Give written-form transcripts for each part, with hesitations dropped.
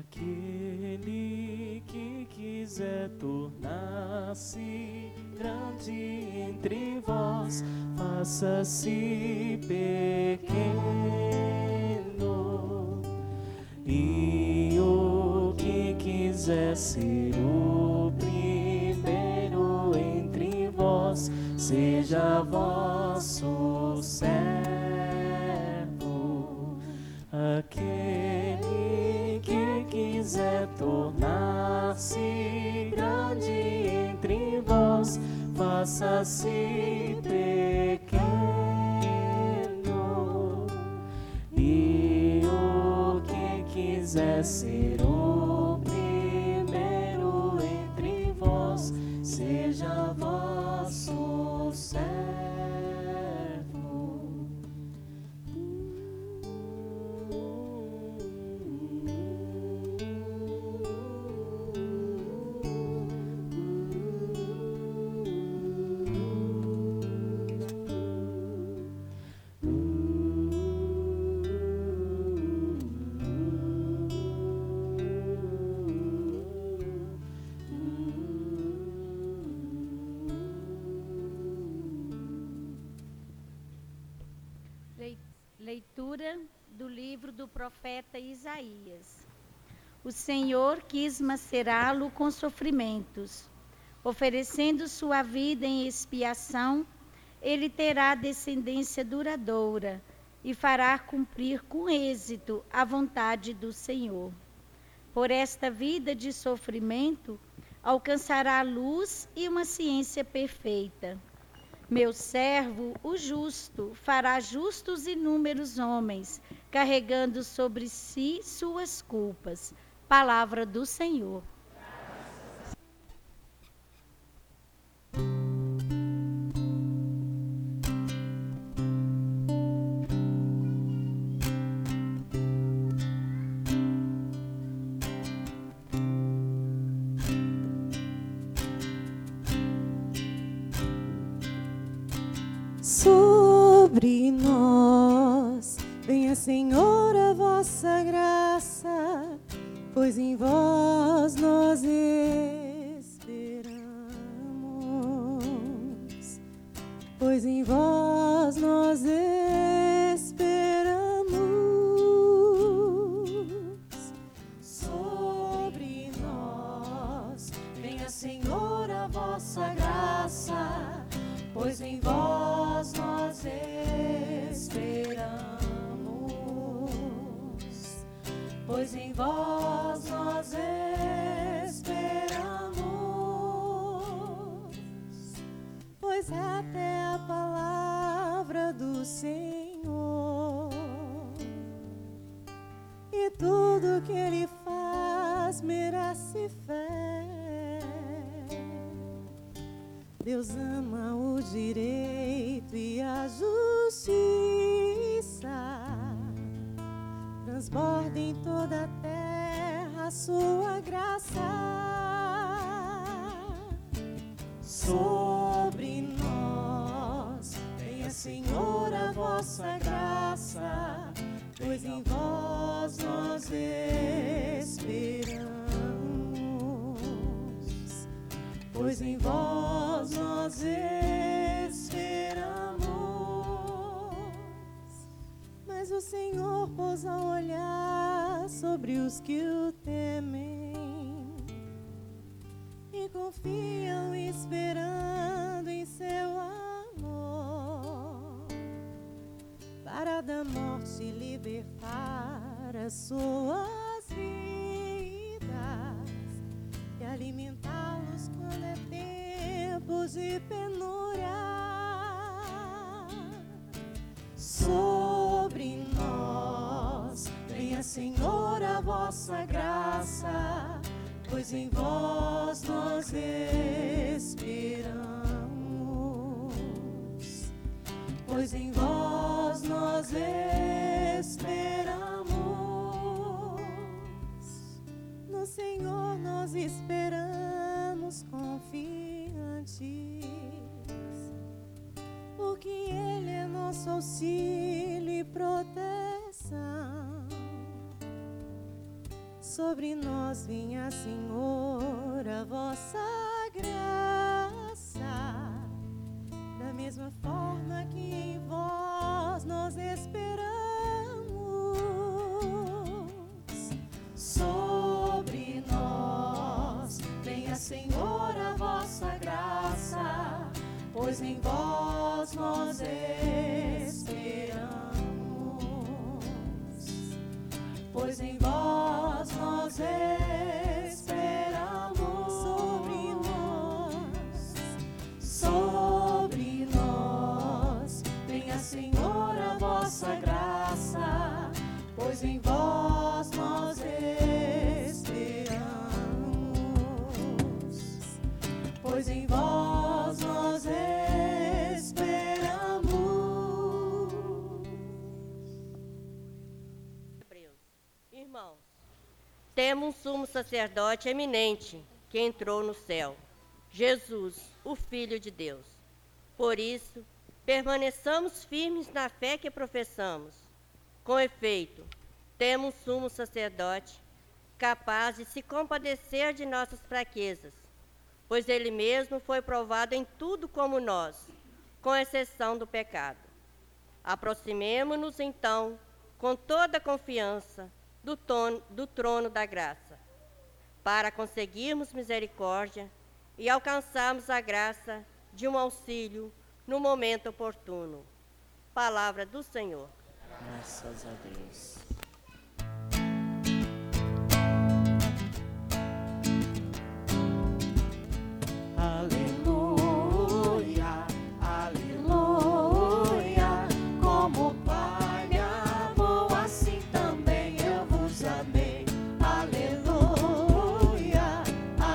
Aquele que quiser tornar-se grande entre vós, faça-se pequeno. E o que quiser ser o primeiro entre vós, seja vosso servo. Aquele que quiser tornar-se grande entre vós, faça-se pequeno. E o que quiser ser o primeiro entre vós, seja vosso servo. Leitura do livro do profeta Isaías. O Senhor quis macerá-lo com sofrimentos. Oferecendo sua vida em expiação, ele terá descendência duradoura e fará cumprir com êxito a vontade do Senhor. Por esta vida de sofrimento, alcançará a luz e uma ciência perfeita. Meu servo, o justo, fará justos inúmeros homens, carregando sobre si suas culpas. Palavra do Senhor. Sobre nós, venha, Senhor, a vossa graça, pois em vós nós esperamos, pois em vós nós esperamos. Sobre nós, venha, Senhor, a vossa graça, pois em vós nós esperamos, pois em vós nós esperamos, pois até a palavra do Senhor e tudo que Ele faz merece fé. Deus ama o direito e a justiça, transborda em toda a terra a sua graça. Sobre nós, venha, Senhor, a vossa graça, pois em vós nós esperamos, pois em vós nós esperamos. Mas o Senhor pousa o olhar sobre os que o temem e confiam esperando em seu amor, para da morte libertar as suas vidas e alimentá-los quando é tempo de penúria. Sobre nós, venha, Senhor, a vossa graça, pois em vós nós esperamos, pois em vós nós esperamos. No Senhor nós esperamos confiantes, porque Ele é nosso auxílio e proteção. Sobre nós venha, Senhor, a vossa graça, da mesma forma que em vós nós esperamos. Sobre nós venha, Senhor, a vossa graça, pois em vós nós esperamos. Pois em vós nós esperamos. Sobre nós venha, Senhor, a vossa graça, pois em vós nós esperamos. Pois em vós nós esperamos. Irmãos, temos um sumo sacerdote eminente que entrou no céu, Jesus, o Filho de Deus. Por isso, permaneçamos firmes na fé que professamos. Com efeito, temos um sumo sacerdote capaz de se compadecer de nossas fraquezas, pois ele mesmo foi provado em tudo como nós, com exceção do pecado. Aproximemo-nos, então, com toda a confiança do trono da graça, para conseguirmos misericórdia e alcançarmos a graça de um auxílio no momento oportuno. Palavra do Senhor. Graças a Deus. Aleluia, aleluia, como o Pai me amou, assim também eu vos amei. Aleluia,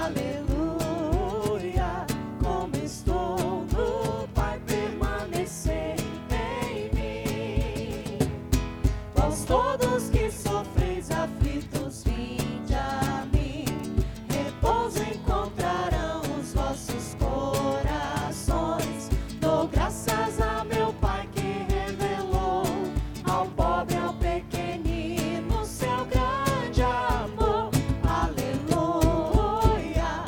aleluia, como estou no Pai, permanecei em mim. Vós todos que sofreis aflitos, vinde a mim, repouso encontrarão os vossos corações. Dou graças a meu Pai que revelou ao pobre, ao pequenino, seu grande amor. Aleluia,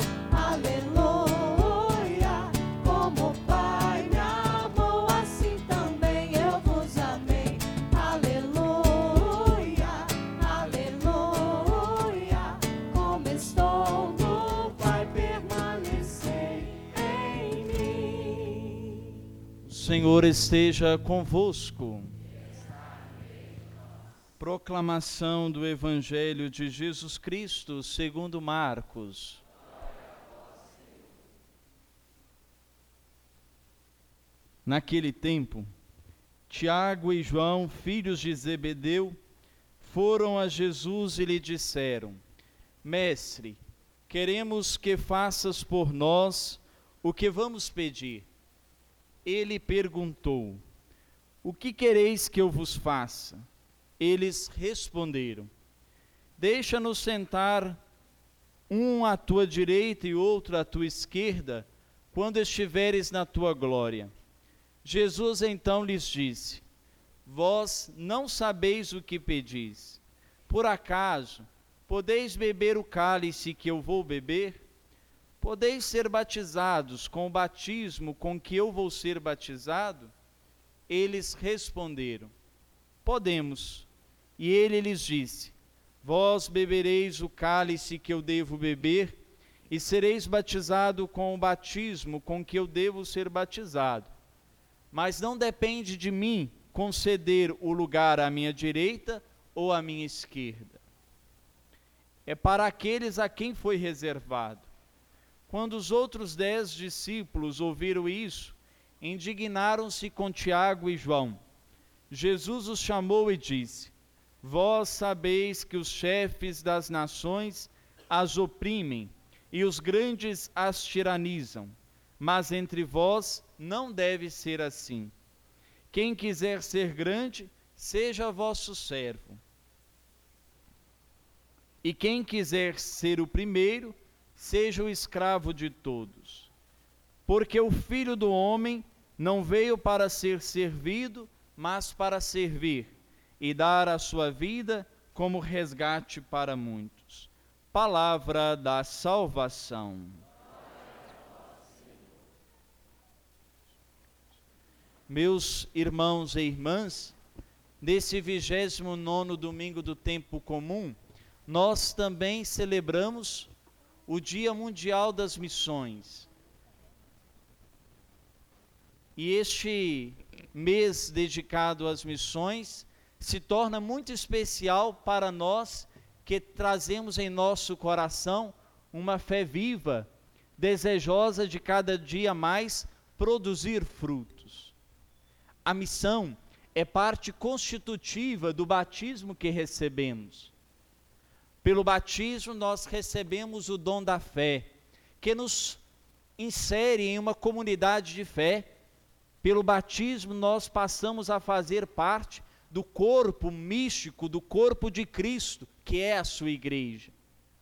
aleluia, como o Pai me amou, assim também eu vos amei. Aleluia, aleluia, como estou no Pai, permanecei em mim. O Senhor esteja convosco. Proclamação do Evangelho de Jesus Cristo segundo Marcos. Naquele tempo, Tiago e João, filhos de Zebedeu, foram a Jesus e lhe disseram: Mestre, queremos que faças por nós o que vamos pedir. Ele perguntou: O que quereis que eu vos faça? Eles responderam: Deixa-nos sentar, um à tua direita e outro à tua esquerda, quando estiveres na tua glória. Jesus então lhes disse: Vós não sabeis o que pedis. Por acaso podeis beber o cálice que eu vou beber? Podeis ser batizados com o batismo com que eu vou ser batizado? Eles responderam: Podemos. E ele lhes disse: Vós bebereis o cálice que eu devo beber, e sereis batizado com o batismo com que eu devo ser batizado. Mas não depende de mim conceder o lugar à minha direita ou à minha esquerda. É para aqueles a quem foi reservado. Quando os outros 10 discípulos ouviram isso, indignaram-se com Tiago e João. Jesus os chamou e disse: Vós sabeis que os chefes das nações as oprimem e os grandes as tiranizam, mas entre vós não deve ser assim. Quem quiser ser grande, seja vosso servo. E quem quiser ser o primeiro, seja o escravo de todos. Porque o Filho do Homem não veio para ser servido, mas para servir, e dar a sua vida como resgate para muitos. Palavra da salvação. Meus irmãos e irmãs, nesse 29º domingo do tempo comum, nós também celebramos o Dia Mundial das Missões. E este mês dedicado às missões se torna muito especial para nós que trazemos em nosso coração uma fé viva, desejosa de cada dia mais produzir frutos. A missão é parte constitutiva do batismo que recebemos. Pelo batismo nós recebemos o dom da fé, que nos insere em uma comunidade de fé. Pelo batismo nós passamos a fazer parte do corpo místico, do corpo de Cristo, que é a sua igreja.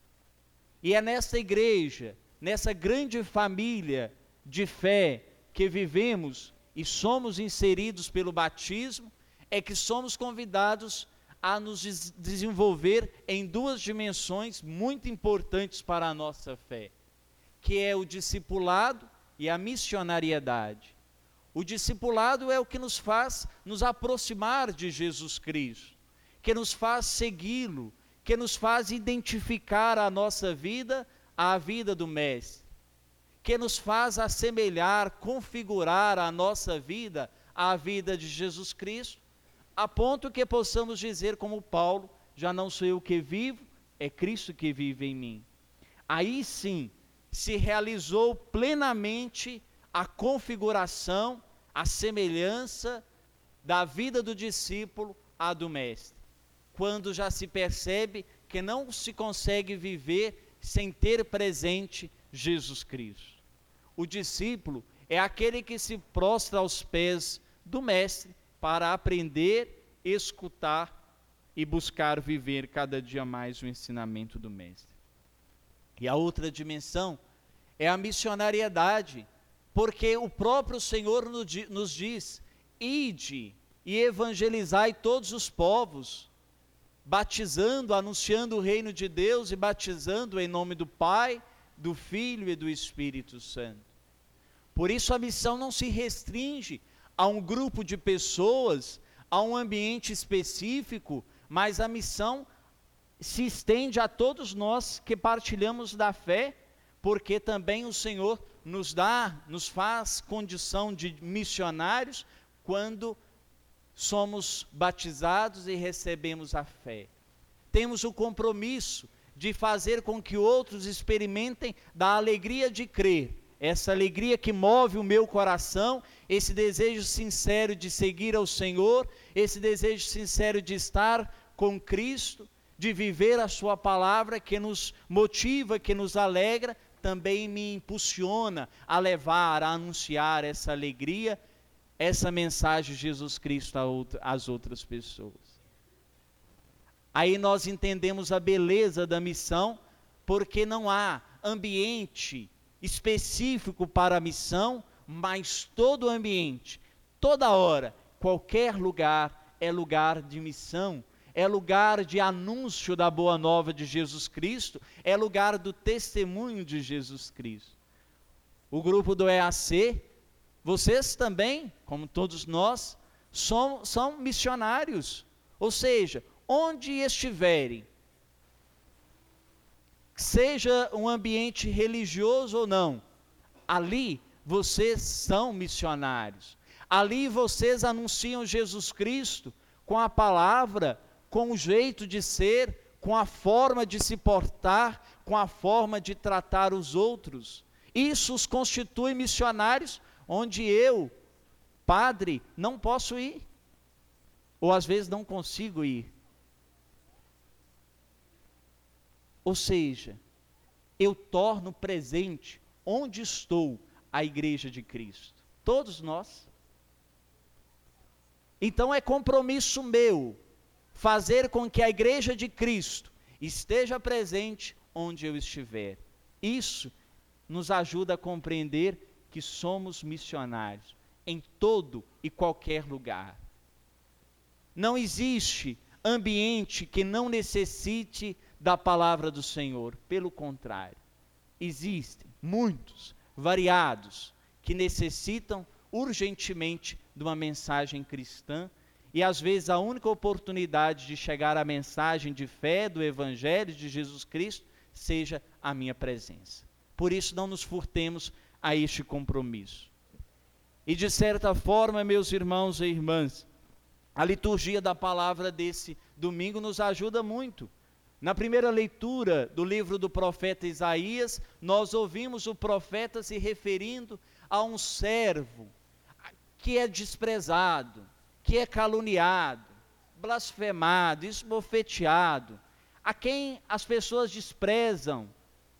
E é nessa igreja, nessa grande família de fé que vivemos e somos inseridos pelo batismo, é que somos convidados a nos desenvolver em duas dimensões muito importantes para a nossa fé, que é o discipulado e a missionariedade. O discipulado é o que nos faz nos aproximar de Jesus Cristo, que nos faz segui-lo, que nos faz identificar a nossa vida à vida do Mestre, que nos faz assemelhar, configurar a nossa vida à vida de Jesus Cristo, a ponto que possamos dizer como Paulo, já não sou eu que vivo, é Cristo que vive em mim. Aí sim, se realizou plenamente a configuração, a semelhança da vida do discípulo à do Mestre. Quando já se percebe que não se consegue viver sem ter presente Jesus Cristo. O discípulo é aquele que se prostra aos pés do Mestre para aprender, escutar e buscar viver cada dia mais o ensinamento do Mestre. E a outra dimensão é a missionariedade, porque o próprio Senhor nos diz: ide e evangelizai todos os povos, batizando, anunciando o reino de Deus e batizando em nome do Pai, do Filho e do Espírito Santo. Por isso a missão não se restringe a um grupo de pessoas, a um ambiente específico, mas a missão se estende a todos nós que partilhamos da fé, porque também o Senhor nos faz condição de missionários quando somos batizados e recebemos a fé. Temos o compromisso de fazer com que outros experimentem da alegria de crer, essa alegria que move o meu coração, esse desejo sincero de seguir ao Senhor, esse desejo sincero de estar com Cristo, de viver a sua palavra que nos motiva, que nos alegra, também me impulsiona a levar, a anunciar essa alegria, essa mensagem de Jesus Cristo às outras pessoas. Aí nós entendemos a beleza da missão, porque não há ambiente específico para a missão, mas todo ambiente, toda hora, qualquer lugar é lugar de missão, é lugar de anúncio da boa nova de Jesus Cristo, é lugar do testemunho de Jesus Cristo. O grupo do EAC, vocês também, como todos nós, são missionários, ou seja, onde estiverem, seja um ambiente religioso ou não, ali vocês são missionários, ali vocês anunciam Jesus Cristo com a palavra, com o jeito de ser, com a forma de se portar, com a forma de tratar os outros. Isso os constitui missionários, onde eu, padre, não posso ir, ou às vezes não consigo ir. Ou seja, eu torno presente onde estou a igreja de Cristo. Todos nós. Então é compromisso meu fazer com que a igreja de Cristo esteja presente onde eu estiver. Isso nos ajuda a compreender que somos missionários em todo e qualquer lugar. Não existe ambiente que não necessite da palavra do Senhor. Pelo contrário, existem muitos, variados, que necessitam urgentemente de uma mensagem cristã, e às vezes a única oportunidade de chegar à mensagem de fé do Evangelho de Jesus Cristo seja a minha presença. Por isso não nos furtemos a este compromisso. E de certa forma, meus irmãos e irmãs, a liturgia da palavra desse domingo nos ajuda muito. Na primeira leitura do livro do profeta Isaías, nós ouvimos o profeta se referindo a um servo que é desprezado, que é caluniado, blasfemado, esbofeteado, a quem as pessoas desprezam,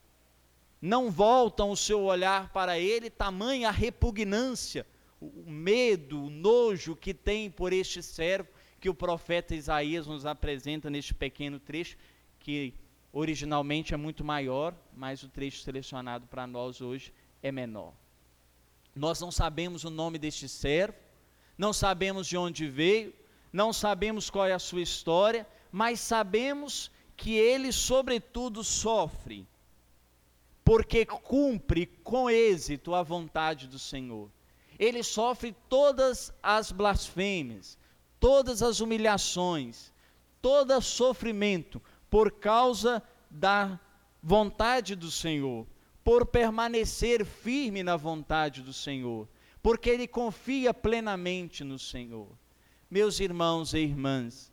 não voltam o seu olhar para ele, tamanha a repugnância, o medo, o nojo que tem por este servo, que o profeta Isaías nos apresenta neste pequeno trecho, que originalmente é muito maior, mas o trecho selecionado para nós hoje é menor. Nós não sabemos o nome deste servo, não sabemos de onde veio, não sabemos qual é a sua história, mas sabemos que ele, sobretudo, sofre, porque cumpre com êxito a vontade do Senhor. Ele sofre todas as blasfêmias, todas as humilhações, todo sofrimento, por causa da vontade do Senhor, por permanecer firme na vontade do Senhor, porque ele confia plenamente no Senhor. Meus irmãos e irmãs,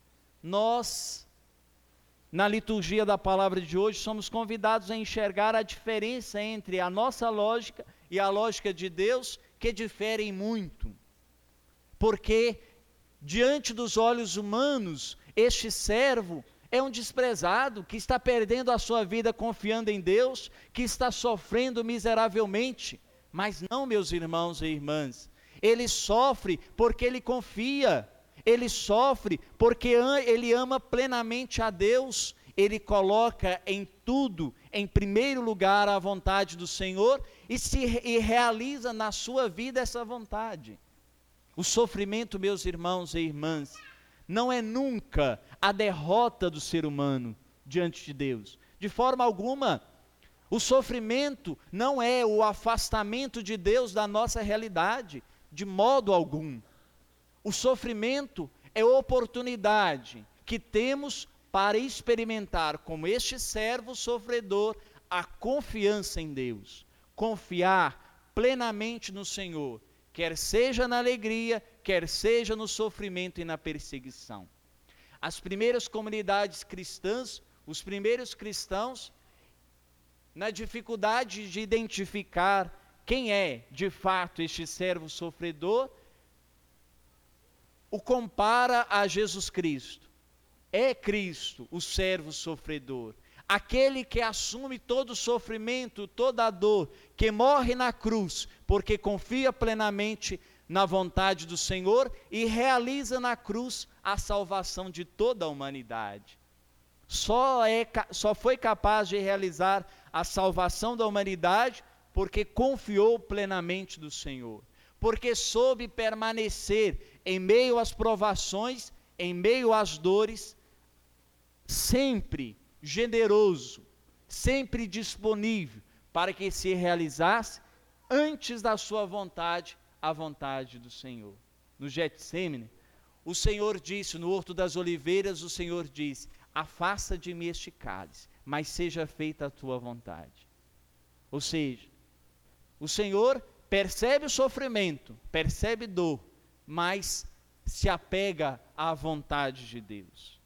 nós, na liturgia da palavra de hoje, somos convidados a enxergar a diferença entre a nossa lógica e a lógica de Deus, que diferem muito, porque diante dos olhos humanos, este servo é um desprezado, que está perdendo a sua vida confiando em Deus, que está sofrendo miseravelmente. Mas não, meus irmãos e irmãs, ele sofre porque ele confia, ele sofre porque ele ama plenamente a Deus, ele coloca em tudo, em primeiro lugar, a vontade do Senhor e realiza na sua vida essa vontade. O sofrimento, meus irmãos e irmãs, não é nunca a derrota do ser humano diante de Deus. De forma alguma, o sofrimento não é o afastamento de Deus da nossa realidade, de modo algum. O sofrimento é a oportunidade que temos para experimentar, como este servo sofredor, a confiança em Deus. Confiar plenamente no Senhor, quer seja na alegria, quer seja no sofrimento e na perseguição. As primeiras comunidades cristãs, os primeiros cristãos, na dificuldade de identificar quem é de fato este servo sofredor, o compara a Jesus Cristo. É Cristo o servo sofredor, aquele que assume todo o sofrimento, toda a dor, que morre na cruz, porque confia plenamente na vontade do Senhor e realiza na cruz a salvação de toda a humanidade. Só foi capaz de realizar a salvação da humanidade porque confiou plenamente no Senhor, porque soube permanecer em meio às provações, em meio às dores, sempre generoso, sempre disponível para que se realizasse antes da sua vontade, a vontade do Senhor. No Getsêmani, o Senhor disse, no Horto das Oliveiras, o Senhor disse: afasta de mim este cálice, mas seja feita a tua vontade. Ou seja, o Senhor percebe o sofrimento, percebe dor, mas se apega à vontade de Deus.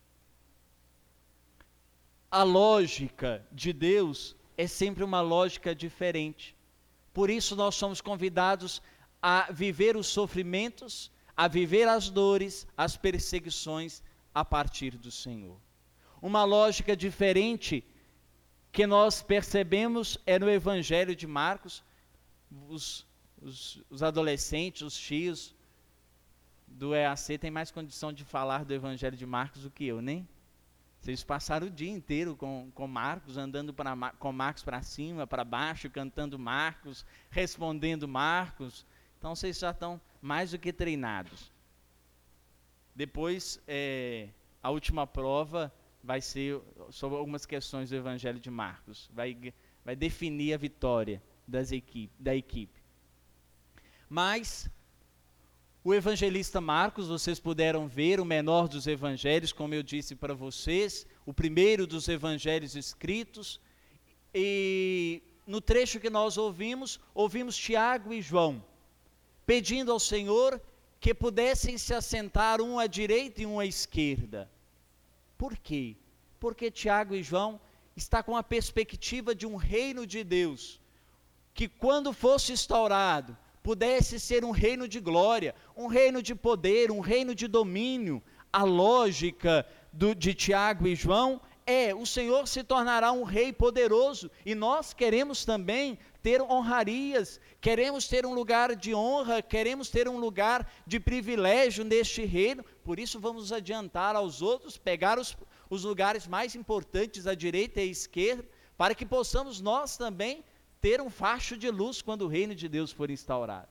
A lógica de Deus é sempre uma lógica diferente. Por isso nós somos convidados a viver os sofrimentos, a viver as dores, as perseguições a partir do Senhor. Uma lógica diferente que nós percebemos é no Evangelho de Marcos. Os adolescentes, os tios do EAC têm mais condição de falar do Evangelho de Marcos do que eu, né? Vocês passaram o dia inteiro com Marcos, andando com Marcos para cima, para baixo, cantando Marcos, respondendo Marcos. Então vocês já estão mais do que treinados. Depois, a última prova vai ser sobre algumas questões do Evangelho de Marcos. Vai definir a vitória da equipe. Mas o evangelista Marcos, vocês puderam ver, o menor dos evangelhos, como eu disse para vocês, o primeiro dos evangelhos escritos, e no trecho que nós ouvimos Tiago e João, pedindo ao Senhor que pudessem se assentar um à direita e um à esquerda. Por quê? Porque Tiago e João está com a perspectiva de um reino de Deus, que quando fosse instaurado, pudesse ser um reino de glória, um reino de poder, um reino de domínio. A lógica de Tiago e João o Senhor se tornará um rei poderoso, e nós queremos também ter honrarias, queremos ter um lugar de honra, queremos ter um lugar de privilégio neste reino. Por isso vamos adiantar aos outros, pegar os lugares mais importantes à direita e à esquerda, para que possamos nós também ter um facho de luz quando o reino de Deus for instaurado.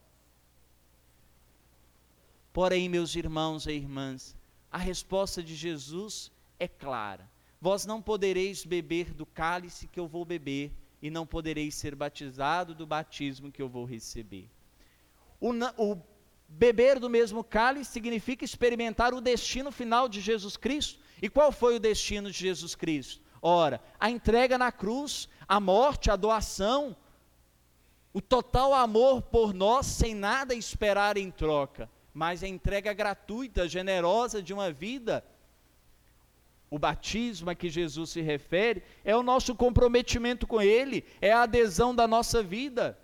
Porém, meus irmãos e irmãs, a resposta de Jesus é clara: vós não podereis beber do cálice que eu vou beber, e não podereis ser batizado do batismo que eu vou receber. O beber do mesmo cálice significa experimentar o destino final de Jesus Cristo. E qual foi o destino de Jesus Cristo? Ora, a entrega na cruz, a morte, a doação, o total amor por nós, sem nada esperar em troca, mas a entrega gratuita, generosa de uma vida. O batismo a que Jesus se refere é o nosso comprometimento com Ele, é a adesão da nossa vida.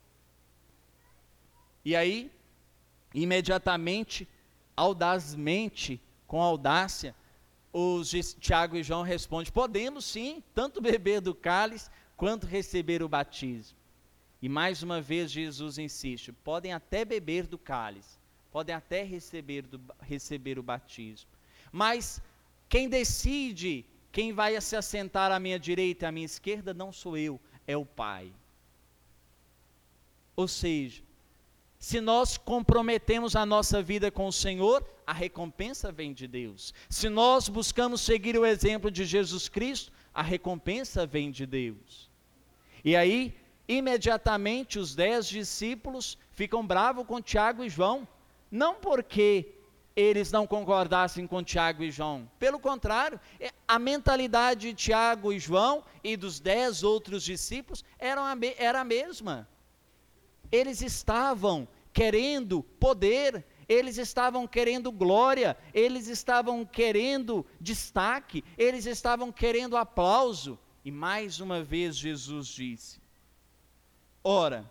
E aí, imediatamente, audazmente, com audácia, Tiago e João respondem: podemos sim, tanto beber do cálice, quanto receber o batismo. E mais uma vez Jesus insiste: podem até beber do cálice, podem até receber o batismo, mas quem decide quem vai se assentar à minha direita e à minha esquerda não sou eu, é o Pai. Ou seja, se nós comprometemos a nossa vida com o Senhor, a recompensa vem de Deus. Se nós buscamos seguir o exemplo de Jesus Cristo, a recompensa vem de Deus. E aí, imediatamente, os 10 discípulos ficam bravos com Tiago e João, não porque eles não concordassem com Tiago e João. Pelo contrário, a mentalidade de Tiago e João e dos 10 outros discípulos era a mesma. Eles estavam querendo poder, eles estavam querendo glória, eles estavam querendo destaque, eles estavam querendo aplauso. E mais uma vez Jesus disse: ora,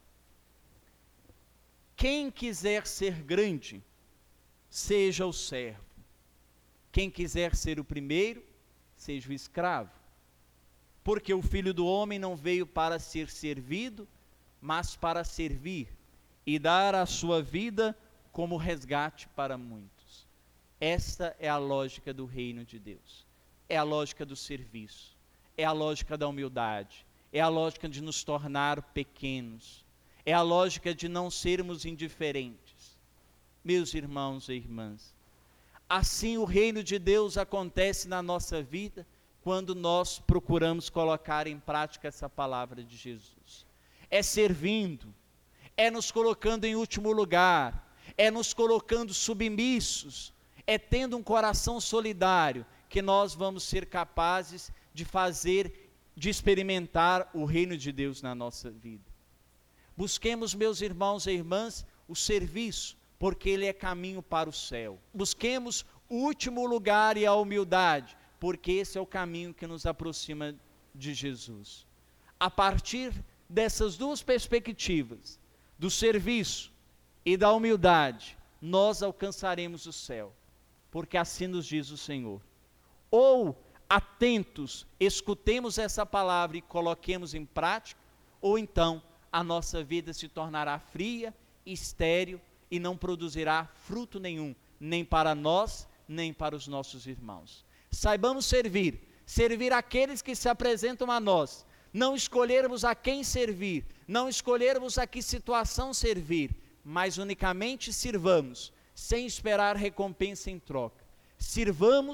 quem quiser ser grande, seja o servo. Quem quiser ser o primeiro, seja o escravo. Porque o Filho do Homem não veio para ser servido, mas para servir e dar a sua vida como resgate para muitos. Esta é a lógica do reino de Deus. É a lógica do serviço. É a lógica da humildade. É a lógica de nos tornar pequenos. É a lógica de não sermos indiferentes. Meus irmãos e irmãs, assim o reino de Deus acontece na nossa vida quando nós procuramos colocar em prática essa palavra de Jesus. É servindo, é nos colocando em último lugar, é nos colocando submissos, é tendo um coração solidário que nós vamos ser capazes de experimentar o reino de Deus na nossa vida. Busquemos, meus irmãos e irmãs, o serviço, porque ele é caminho para o céu. Busquemos o último lugar e a humildade, porque esse é o caminho que nos aproxima de Jesus. A partir dessas duas perspectivas, do serviço e da humildade, nós alcançaremos o céu, porque assim nos diz o Senhor. Ou, atentos, escutemos essa palavra e coloquemos em prática, ou então a nossa vida se tornará fria, estéril, e não produzirá fruto nenhum, nem para nós, nem para os nossos irmãos. Saibamos servir aqueles que se apresentam a nós, não escolhermos a quem servir, não escolhermos a que situação servir, mas unicamente sirvamos, sem esperar recompensa em troca. Sirvamos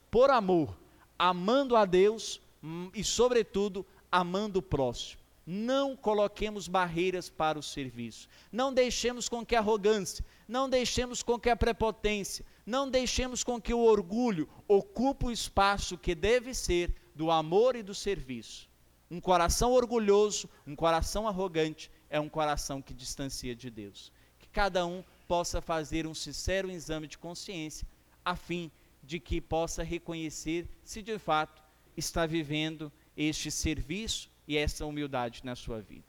por amor, amando a Deus e, sobretudo, amando o próximo. Não coloquemos barreiras para o serviço. Não deixemos com que a arrogância, não deixemos com que a prepotência, não deixemos com que o orgulho ocupe o espaço que deve ser do amor e do serviço. Um coração orgulhoso, um coração arrogante, é um coração que distancia de Deus. Que cada um possa fazer um sincero exame de consciência, a fim de que possa reconhecer se de fato está vivendo este serviço e essa humildade na sua vida.